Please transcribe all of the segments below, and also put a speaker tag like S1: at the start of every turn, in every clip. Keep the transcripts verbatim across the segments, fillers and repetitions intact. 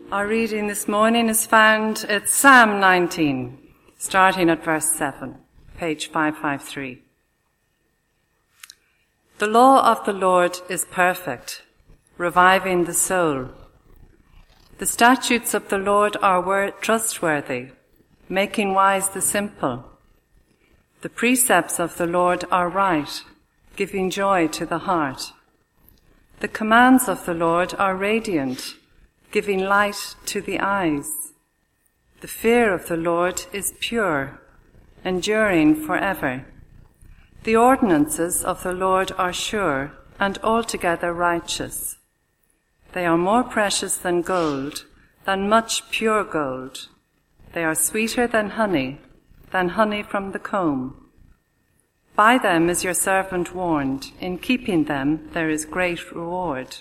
S1: Our reading this morning is found at Psalm nineteen, starting at verse seven, page five fifty-three. The law of the Lord is perfect, reviving the soul. The statutes of the Lord are trustworthy, making wise the simple. The precepts of the Lord are right, giving joy to the heart. The commands of the Lord are radiant, giving light to the eyes. The fear of the Lord is pure, enduring forever. The ordinances of the Lord are sure and altogether righteous. They are more precious than gold, than much pure gold. They are sweeter than honey, than honey from the comb. By them is your servant warned. In keeping them there is great reward.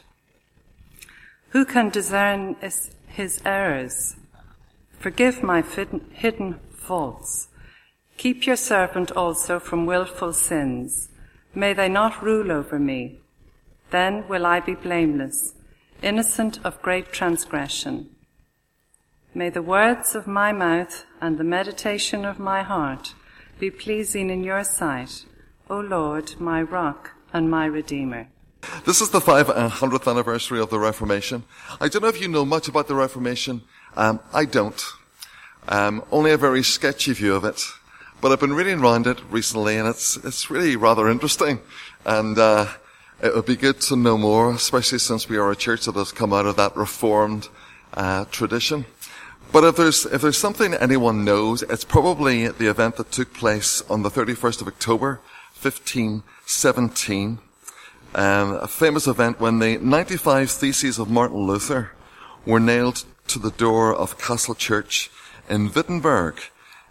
S1: Who can discern his errors? Forgive my hidden faults. Keep your servant also from willful sins. May they not rule over me. Then will I be blameless, innocent of great transgression. May the words of my mouth and the meditation of my heart be pleasing in your sight, O Lord, my rock and my redeemer.
S2: This is the five hundredth anniversary of the Reformation. I don't know if you know much about the Reformation. Um, I don't. Um, only a very sketchy view of it. But I've been reading around it recently, and it's it's really rather interesting. And uh, it would be good to know more, especially since we are a church that has come out of that Reformed uh, tradition. But if there's if there's something anyone knows, it's probably the event that took place on the thirty-first of October, fifteen seventeen. Um, a famous event when the ninety-five Theses of Martin Luther were nailed to the door of Castle Church in Wittenberg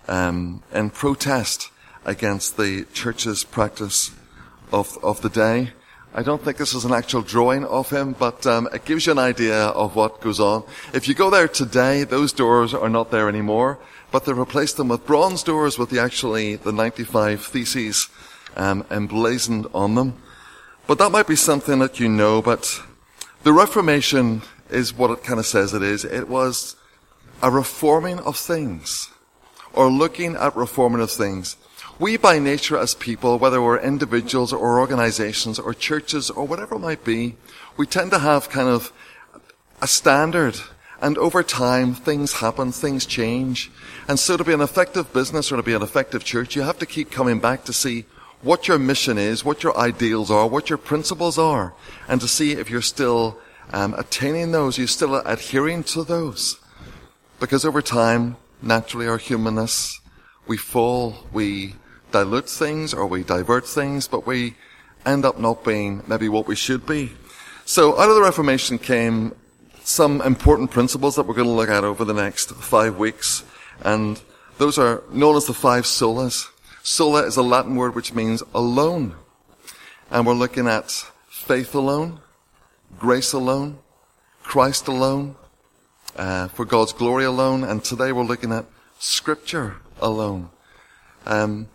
S2: um, in protest against the church's practice of of the day. I don't think this is an actual drawing of him, but um, it gives you an idea of what goes on. If you go there today, those doors are not there anymore, but they replaced them with bronze doors with the actually the ninety-five Theses um, emblazoned on them. But that might be something that you know, but the Reformation is what it kind of says it is. It was a reforming of things, or looking at reforming of things. We by nature as people, whether we're individuals or organizations or churches or whatever it might be, we tend to have kind of a standard. And over time, things happen, things change. And so to be an effective business or to be an effective church, you have to keep coming back to see what your mission is, what your ideals are, what your principles are, and to see if you're still um, attaining those, you're still adhering to those. Because over time, naturally our humanness, we fall, we dilute things or we divert things, but we end up not being maybe what we should be. So out of the Reformation came some important principles that we're going to look at over the next five weeks, and those are known as the five solas. Sola is a Latin word which means alone. And we're looking at faith alone, grace alone, Christ alone, uh, for God's glory alone. And today we're looking at Scripture alone. Um,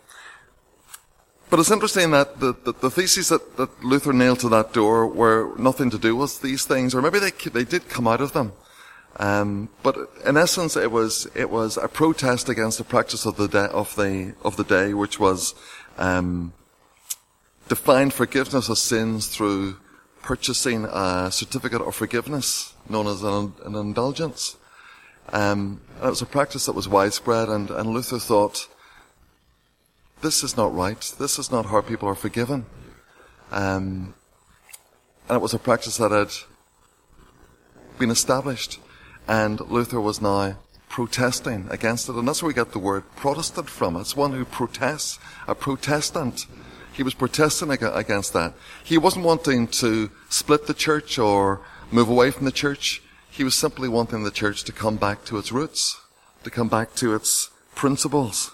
S2: but it's interesting that the, the, the theses that, that Luther nailed to that door were nothing to do with these things, or maybe they they did come out of them. Um, but in essence, it was it was a protest against the practice of the day of the of the day, which was um, defined forgiveness of sins through purchasing a certificate of forgiveness, known as an, an indulgence. Um, and it was a practice that was widespread, and, and Luther thought, this is not right. This is not how people are forgiven. Um, and it was a practice that had been established. And Luther was now protesting against it. And that's where we get the word Protestant from. It's one who protests, a Protestant. He was protesting against that. He wasn't wanting to split the church or move away from the church. He was simply wanting the church to come back to its roots, to come back to its principles.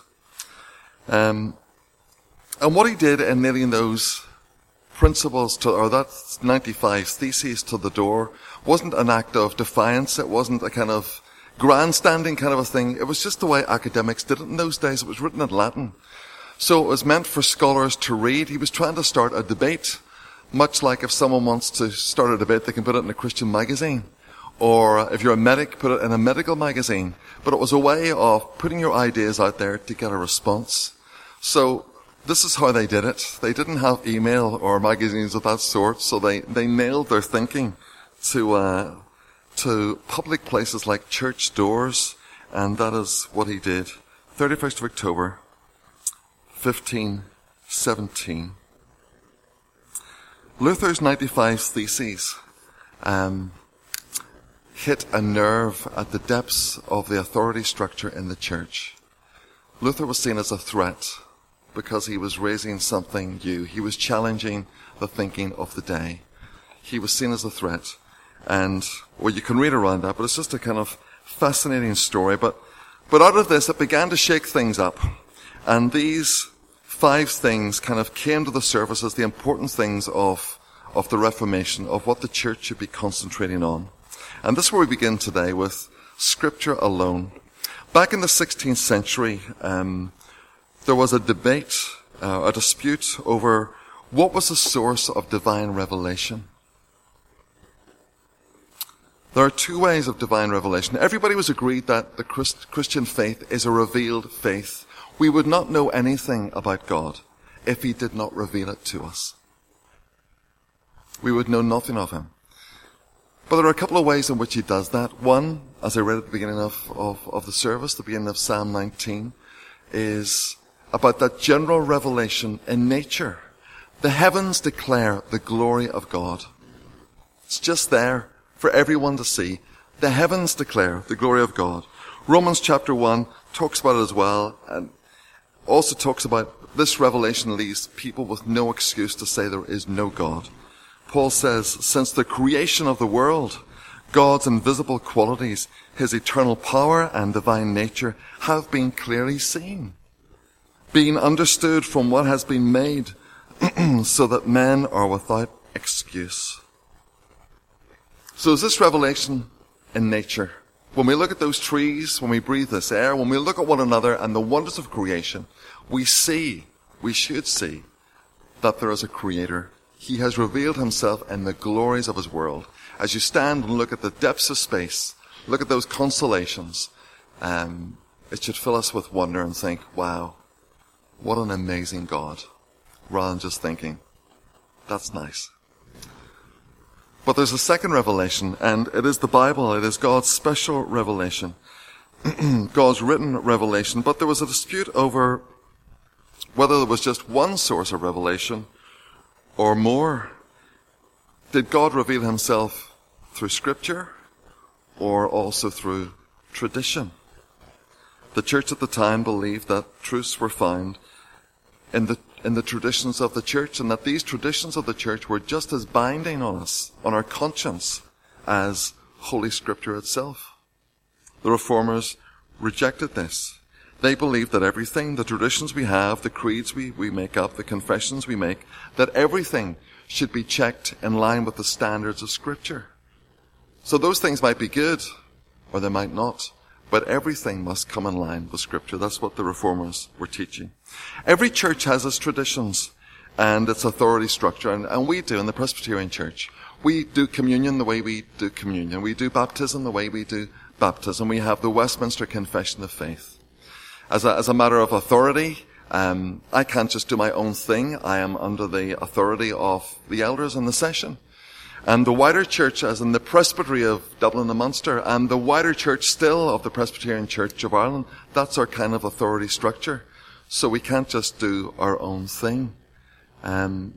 S2: Um, and what he did in nailing those principles to, or that ninety-five Theses to the door, wasn't an act of defiance. It wasn't a kind of grandstanding kind of a thing. It was just the way academics did it in those days. It was written in Latin. So it was meant for scholars to read. He was trying to start a debate, much like if someone wants to start a debate, they can put it in a Christian magazine. Or if you're a medic, put it in a medical magazine. But it was a way of putting your ideas out there to get a response. So this is how they did it. They didn't have email or magazines of that sort, so they, they nailed their thinking to uh, to public places like church doors, and that is what he did. thirty-first of October, fifteen seventeen. Luther's ninety-five Theses um, hit a nerve at the depths of the authority structure in the church. Luther was seen as a threat because he was raising something new. He was challenging the thinking of the day. He was seen as a threat. And, well, you can read around that, but it's just a kind of fascinating story. But, but out of this, it began to shake things up. And these five things kind of came to the surface as the important things of, of the Reformation, of what the church should be concentrating on. And this is where we begin today with Scripture alone. Back in the sixteenth century, um, there was a debate, uh, a dispute over what was the source of divine revelation. There are two ways of divine revelation. Everybody was agreed that the Christ, Christian faith is a revealed faith. We would not know anything about God if he did not reveal it to us. We would know nothing of him. But there are a couple of ways in which he does that. One, as I read at the beginning of, of, of the service, the beginning of Psalm nineteen, is about that general revelation in nature. The heavens declare the glory of God. It's just there for everyone to see. The heavens declare the glory of God. Romans chapter one talks about it as well, and also talks about this revelation leaves people with no excuse to say there is no God. Paul says, since the creation of the world, God's invisible qualities, his eternal power and divine nature have been clearly seen, being understood from what has been made, so that men are without excuse. So is this revelation in nature? When we look at those trees, when we breathe this air, when we look at one another and the wonders of creation, we see, we should see, that there is a creator. He has revealed himself in the glories of his world. As you stand and look at the depths of space, look at those constellations, um, it should fill us with wonder and think, wow, what an amazing God, rather than just thinking, that's nice. But there's a second revelation, and it is the Bible. It is God's special revelation, God's written revelation. But there was a dispute over whether there was just one source of revelation or more. Did God reveal himself through Scripture or also through tradition? The church at the time believed that truths were found in the in the traditions of the church, and that these traditions of the church were just as binding on us, on our conscience, as Holy Scripture itself. The Reformers rejected this. They believed that everything, the traditions we have, the creeds we, we make up, the confessions we make, that everything should be checked in line with the standards of Scripture. So those things might be good, or they might not. But everything must come in line with Scripture. That's what the Reformers were teaching. Every church has its traditions and its authority structure, and, and we do in the Presbyterian Church. We do communion the way we do communion. We do baptism the way we do baptism. We have the Westminster Confession of Faith. As a, as a matter of authority, um, I can't just do my own thing. I am under the authority of the elders in the session. And the wider church, as in the Presbytery of Dublin and Munster, and the wider church still of the Presbyterian Church of Ireland, that's our kind of authority structure. So we can't just do our own thing. Um,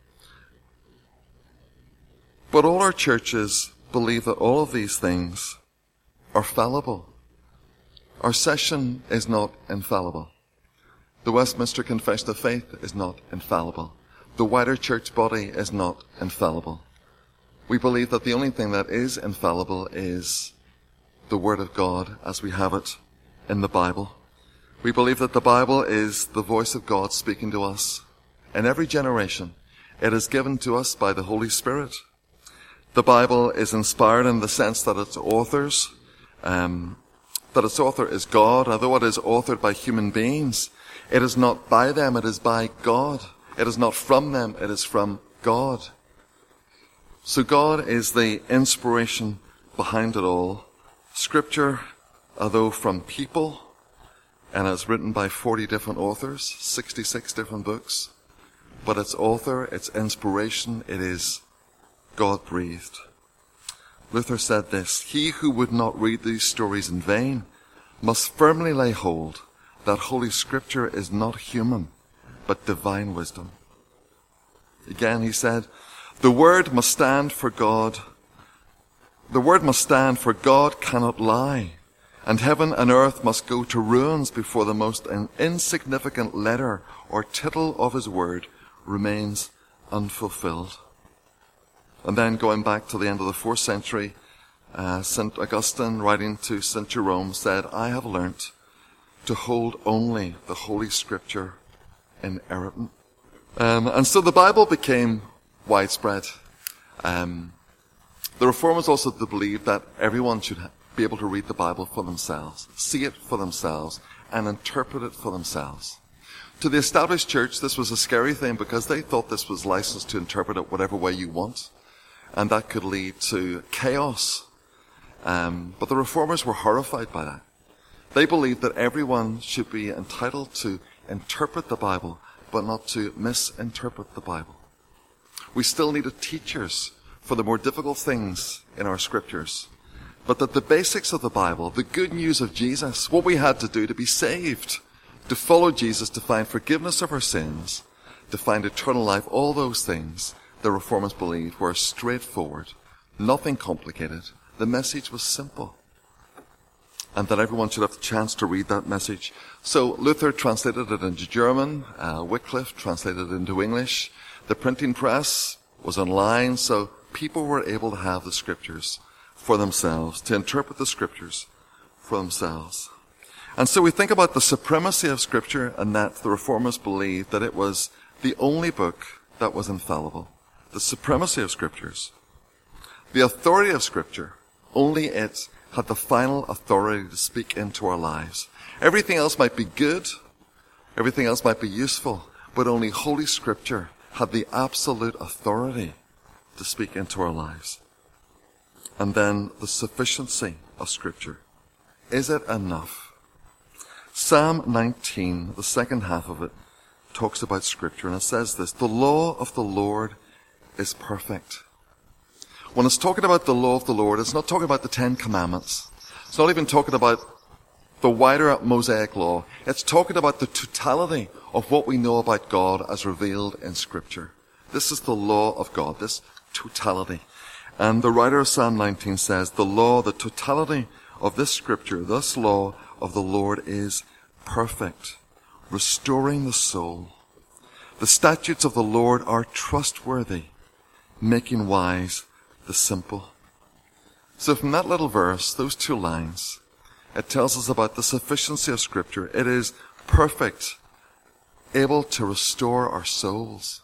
S2: but all our churches believe that all of these things are fallible. Our session is not infallible. The Westminster Confession of Faith is not infallible. The wider church body is not infallible. We believe that the only thing that is infallible is the Word of God as we have it in the Bible. We believe that the Bible is the voice of God speaking to us in every generation. It is given to us by the Holy Spirit. The Bible is inspired in the sense that its authors, um, that its author is God. Although it is authored by human beings, it is not by them, it is by God. It is not from them, it is from God. So God is the inspiration behind it all. Scripture, although from people, and it's written by forty different authors, sixty-six different books, but its author, its inspiration, it is God-breathed. Luther said this, "He who would not read these stories in vain must firmly lay hold that Holy Scripture is not human, but divine wisdom." Again, he said, "The Word must stand for God. The Word must stand for God cannot lie, and heaven and earth must go to ruins before the most insignificant letter or tittle of His Word remains unfulfilled." And then going back to the end of the fourth century, uh, Saint Augustine, writing to Saint Jerome, said, "I have learnt to hold only the Holy Scripture inerrant." Um, and so the Bible became widespread. Um, the Reformers also believed that everyone should be able to read the Bible for themselves, see it for themselves, and interpret it for themselves. To the established church, this was a scary thing because they thought this was licensed to interpret it whatever way you want, and that could lead to chaos. Um, but the Reformers were horrified by that. They believed that everyone should be entitled to interpret the Bible, but not to misinterpret the Bible. We still needed teachers for the more difficult things in our scriptures, but that the basics of the Bible, the good news of Jesus, what we had to do to be saved, to follow Jesus, to find forgiveness of our sins, to find eternal life, all those things the Reformers believed were straightforward, nothing complicated. The message was simple, and that everyone should have the chance to read that message. So Luther translated it into German, uh, Wycliffe translated it into English. The printing press was online, so people were able to have the scriptures for themselves, to interpret the scriptures for themselves. And so we think about the supremacy of Scripture, and that the Reformers believed that it was the only book that was infallible. The supremacy of Scriptures. The authority of Scripture, only it had the final authority to speak into our lives. Everything else might be good, everything else might be useful, but only Holy Scripture had the absolute authority to speak into our lives. And then the sufficiency of Scripture. Is it enough? Psalm nineteen, the second half of it, talks about Scripture, and it says this, "The law of the Lord is perfect." When it's talking about the law of the Lord, it's not talking about the Ten Commandments. It's not even talking about the wider Mosaic law. It's talking about the totality of what we know about God as revealed in Scripture. This is the law of God, this totality. And the writer of Psalm nineteen says, "The law, the totality of this Scripture, this law of the Lord is perfect, restoring the soul. The statutes of the Lord are trustworthy, making wise the simple." So from that little verse, those two lines, it tells us about the sufficiency of Scripture. It is perfect, able to restore our souls.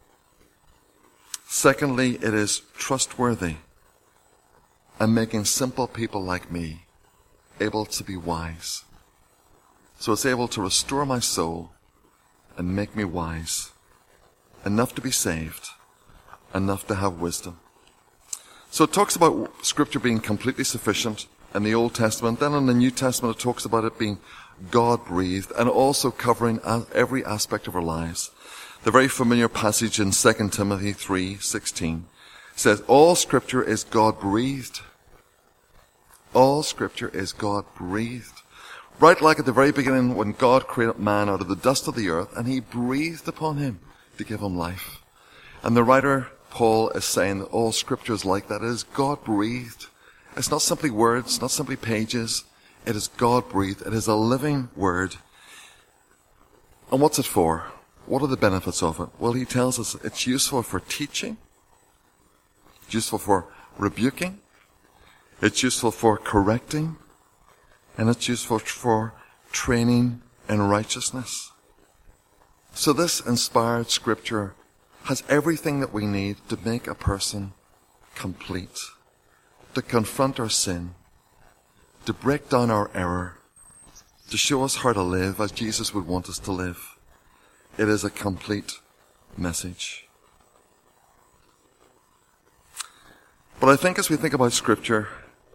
S2: Secondly, it is trustworthy and making simple people like me able to be wise. So it's able to restore my soul and make me wise, enough to be saved, enough to have wisdom. So it talks about Scripture being completely sufficient in the Old Testament. Then in the New Testament it talks about it being God-breathed and also covering every aspect of our lives. The very familiar passage in Second Timothy three sixteen says, "All Scripture is God-breathed." All Scripture is God-breathed. Right like at the very beginning when God created man out of the dust of the earth and He breathed upon him to give him life. And the writer Paul is saying that all Scripture is like that. It is God-breathed. It's not simply words, not simply pages. It is God-breathed. It is a living word. And what's it for? What are the benefits of it? Well, he tells us it's useful for teaching. It's useful for rebuking. It's useful for correcting. And it's useful for training in righteousness. So this inspired Scripture has everything that we need to make a person complete, to confront our sin, to break down our error, to show us how to live as Jesus would want us to live. It is a complete message. But I think as we think about Scripture,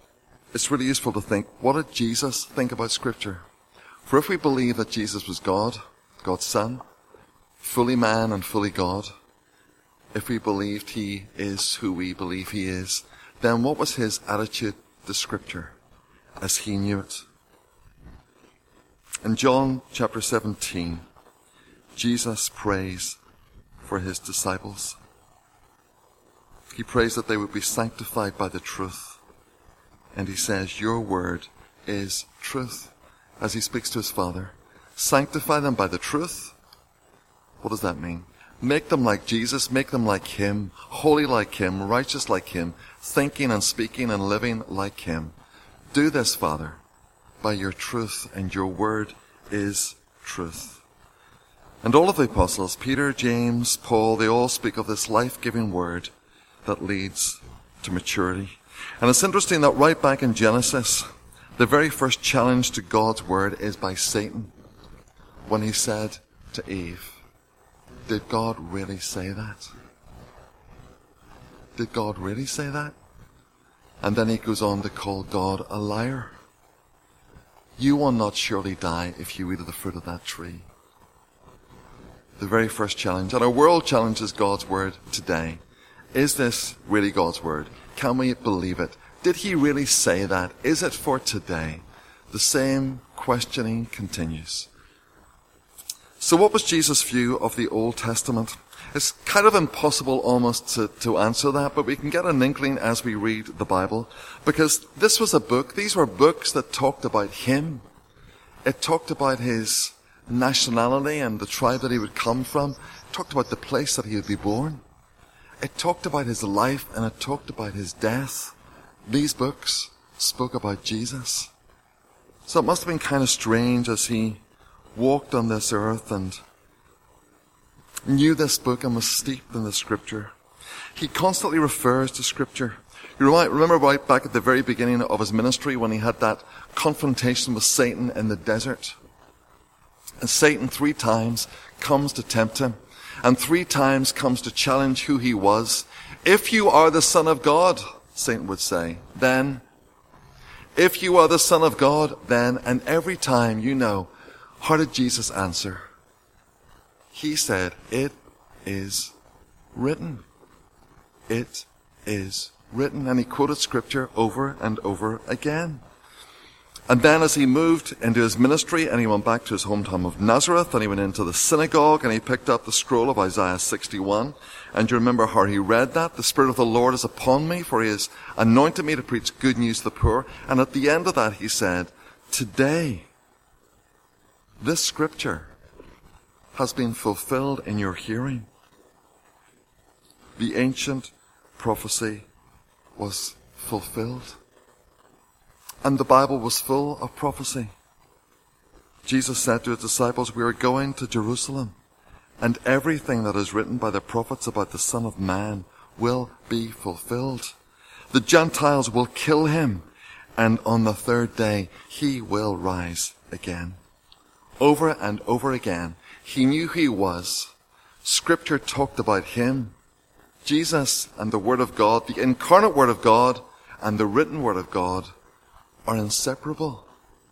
S2: it's really useful to think, what did Jesus think about Scripture? For if we believe that Jesus was God, God's Son, fully man and fully God, if we believed he is who we believe he is, then what was his attitude to Scripture as he knew it? In John chapter seventeen, Jesus prays for his disciples. He prays that they would be sanctified by the truth. And he says, your word is truth. As he speaks to his Father, sanctify them by the truth. What does that mean? Make them like Jesus, make them like him, holy like him, righteous like him, thinking and speaking and living like him. Do this, Father, by your truth, and your word is truth. And all of the apostles, Peter, James, Paul, they all speak of this life-giving word that leads to maturity. And it's interesting that right back in Genesis, the very first challenge to God's word is by Satan, when he said to Eve, did God really say that? Did God really say that? And then he goes on to call God a liar. You will not surely die if you eat of the fruit of that tree. The very first challenge. And our world challenges God's word today. Is this really God's word? Can we believe it? Did he really say that? Is it for today? The same questioning continues. So what was Jesus' view of the Old Testament? It's kind of impossible almost to, to answer that, but we can get an inkling as we read the Bible, because this was a book, these were books that talked about him. It talked about his nationality and the tribe that he would come from. It talked about the place that he would be born. It talked about his life, and it talked about his death. These books spoke about Jesus. So it must have been kind of strange as he walked on this earth and knew this book and was steeped in the Scripture. He constantly refers to Scripture. You remember right back at the very beginning of his ministry when he had that confrontation with Satan in the desert. And Satan three times comes to tempt him, and three times comes to challenge who he was. If you are the Son of God, Satan would say, then. If you are the Son of God, then. And every time, you know, how did Jesus answer? He said, it is written. It is written. And he quoted Scripture over and over again. And then as he moved into his ministry and he went back to his hometown of Nazareth and he went into the synagogue and he picked up the scroll of Isaiah sixty-one. And you remember how he read that? The Spirit of the Lord is upon me, for he has anointed me to preach good news to the poor. And at the end of that he said, today, this Scripture has been fulfilled in your hearing. The ancient prophecy was fulfilled. And the Bible was full of prophecy. Jesus said to his disciples, we are going to Jerusalem, and everything that is written by the prophets about the Son of Man will be fulfilled. The Gentiles will kill him, and on the third day he will rise again. Over and over again, he knew who he was. Scripture talked about him. Jesus and the Word of God, the incarnate Word of God and the written Word of God, are inseparable.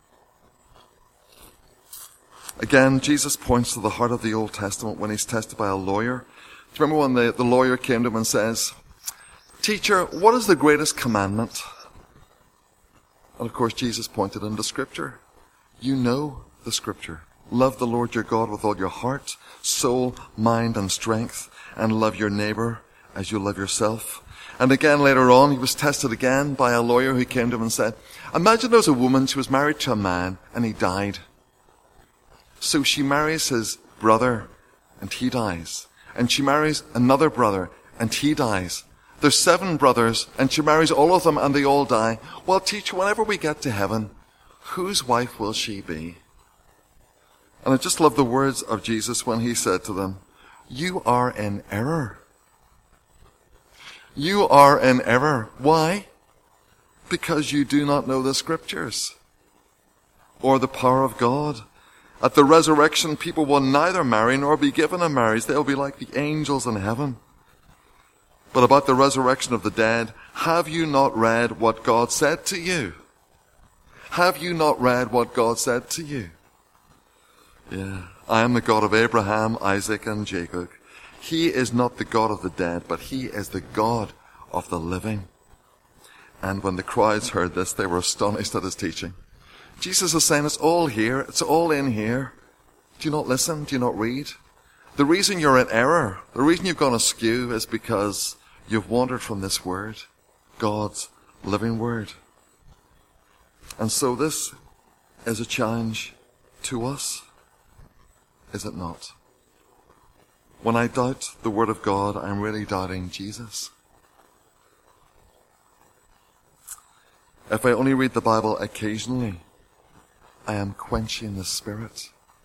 S2: Again, Jesus points to the heart of the Old Testament when he's tested by a lawyer. Do you remember when the, the lawyer came to him and says, Teacher, what is the greatest commandment? And of course, Jesus pointed into Scripture. You know the Scripture. Love the Lord your God with all your heart, soul, mind, and strength, and love your neighbor as you love yourself. And again, later on, he was tested again by a lawyer who came to him and said, imagine there was a woman, she was married to a man, and he died. So she marries his brother, and he dies. And she marries another brother, and he dies. There's seven brothers, and she marries all of them, and they all die. Well, teacher, whenever we get to heaven, whose wife will she be? And I just love the words of Jesus when he said to them, you are in error. You are in error. Why? Because you do not know the Scriptures or the power of God. At the resurrection, people will neither marry nor be given in marriage. They'll be like the angels in heaven. But about the resurrection of the dead, have you not read what God said to you? Have you not read what God said to you? Yeah. I am the God of Abraham, Isaac, and Jacob. He is not the God of the dead, but he is the God of the living. And when the crowds heard this, they were astonished at his teaching. Jesus is saying, it's all here. It's all in here. Do you not listen? Do you not read? The reason you're in error, the reason you've gone askew is because you've wandered from this word, God's living word. And so this is a challenge to us, is it not? When I doubt the word of God, I'm really doubting Jesus. If I only read the Bible occasionally, I am quenching the Spirit.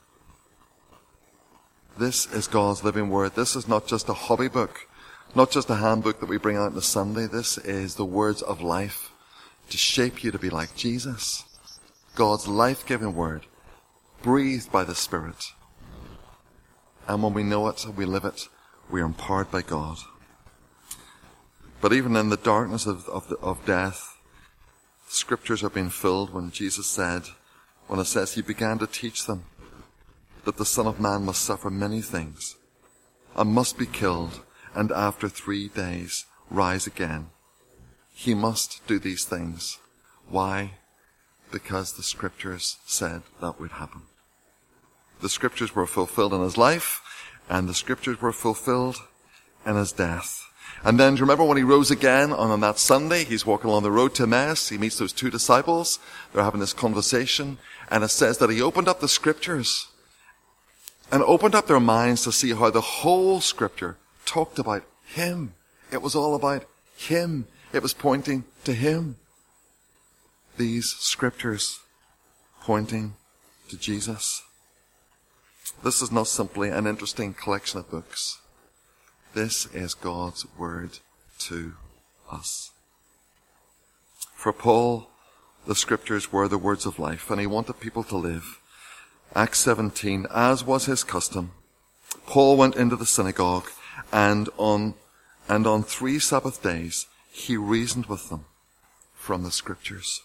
S2: This is God's living word. This is not just a hobby book, not just a handbook that we bring out on a Sunday. This is the words of life to shape you to be like Jesus. God's life-giving word, breathed by the Spirit. And when we know it, we live it, we are empowered by God. But even in the darkness of, of, the, of death, scriptures are being filled when Jesus said, when it says he began to teach them that the Son of Man must suffer many things and must be killed and after three days rise again. He must do these things. Why? Because the scriptures said that would happen. The scriptures were fulfilled in his life, and the scriptures were fulfilled in his death. And then, do you remember when he rose again on, on that Sunday? He's walking along the road to Emmaus. He meets those two disciples. They're having this conversation. And it says that he opened up the scriptures and opened up their minds to see how the whole scripture talked about him. It was all about him. It was pointing to him. These scriptures pointing to Jesus. This is not simply an interesting collection of books. This is God's word to us. For Paul, the scriptures were the words of life, and he wanted people to live. Acts seventeen, as was his custom, Paul went into the synagogue, and on, and on three Sabbath days, he reasoned with them from the scriptures.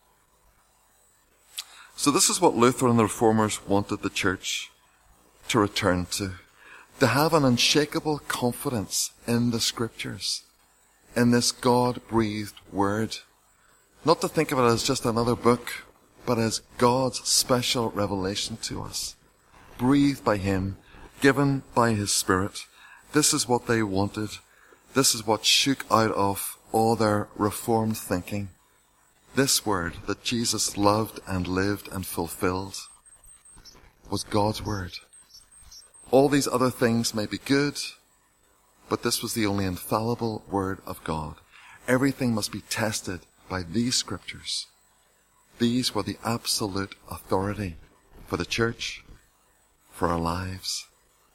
S2: So this is what Luther and the Reformers wanted the church to return to. To have an unshakable confidence in the scriptures, in this God-breathed word. Not to think of it as just another book, but as God's special revelation to us. Breathed by him, given by his Spirit. This is what they wanted. This is what shook out of all their reformed thinking. This word that Jesus loved and lived and fulfilled was God's word. All these other things may be good, but this was the only infallible word of God. Everything must be tested by these scriptures. These were the absolute authority for the church, for our lives.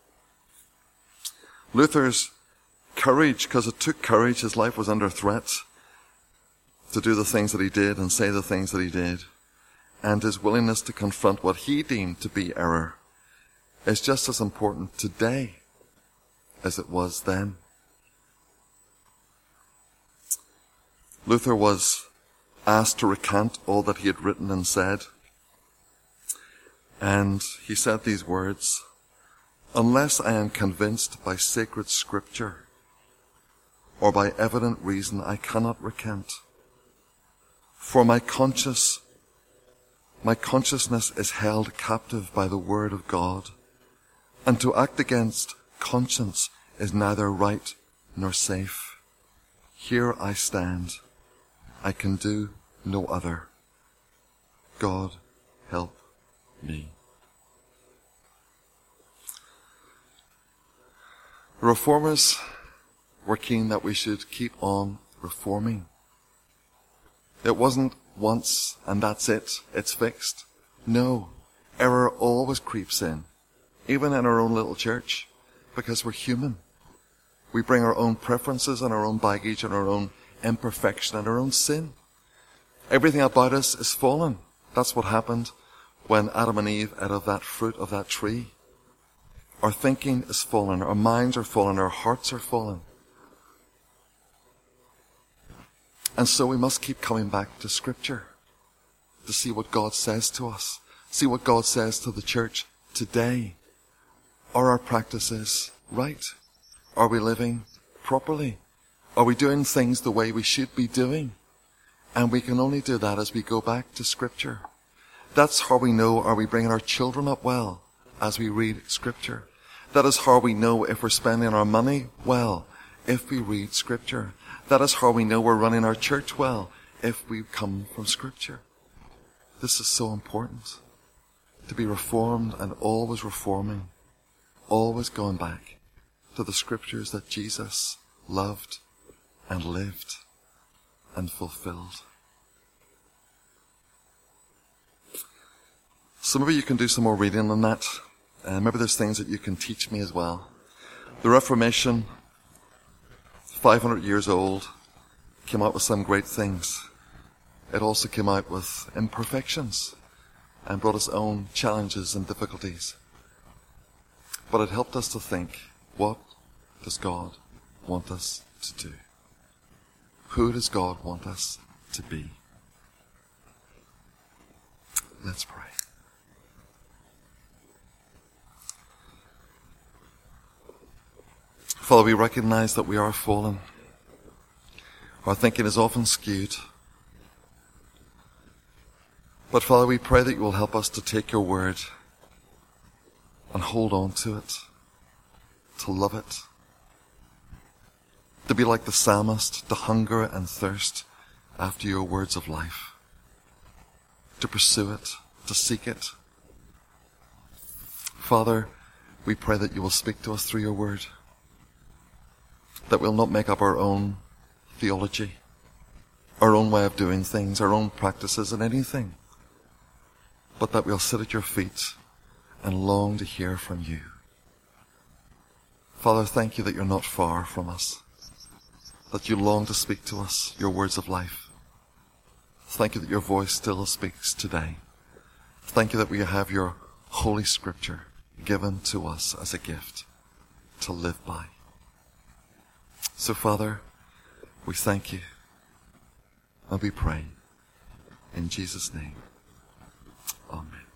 S2: Luther's courage, because it took courage, his life was under threat to do the things that he did and say the things that he did, and his willingness to confront what he deemed to be error is just as important today as it was then. Luther was asked to recant all that he had written and said, and he said these words, "Unless I am convinced by sacred scripture or by evident reason, I cannot recant. For my conscious, my consciousness is held captive by the word of God, and to act against conscience is neither right nor safe. Here I stand. I can do no other. God, help me." The Reformers were keen that we should keep on reforming. It wasn't once and that's it, it's fixed. No, error always creeps in. Even in our own little church, because we're human. We bring our own preferences and our own baggage and our own imperfection and our own sin. Everything about us is fallen. That's what happened when Adam and Eve ate of that fruit of that tree. Our thinking is fallen, our minds are fallen, our hearts are fallen. And so we must keep coming back to Scripture, to see what God says to us, see what God says to the church today. Are our practices right? Are we living properly? Are we doing things the way we should be doing? And we can only do that as we go back to Scripture. That's how we know, are we bringing our children up well as we read Scripture? That is how we know if we're spending our money well, if we read Scripture. That is how we know we're running our church well, if we come from Scripture. This is so important. To be reformed and always reforming, always going back to the Scriptures that Jesus loved and lived and fulfilled. So maybe you can do some more reading on that. Uh, maybe there's things that you can teach me as well. The Reformation, five hundred years old, came out with some great things. It also came out with imperfections and brought its own challenges and difficulties. But it helped us to think, what does God want us to do? Who does God want us to be? Let's pray. Father, we recognize that we are fallen. Our thinking is often skewed. But Father, we pray that you will help us to take your word and hold on to it, to love it, to be like the psalmist, to hunger and thirst after your words of life, to pursue it, to seek it. Father, we pray that you will speak to us through your word, that we'll not make up our own theology, our own way of doing things, our own practices in anything, but that we'll sit at your feet and long to hear from you. Father, thank you that you're not far from us, that you long to speak to us, your words of life. Thank you that your voice still speaks today. Thank you that we have your Holy Scripture given to us as a gift to live by. So, Father, we thank you and we pray in Jesus' name. Amen.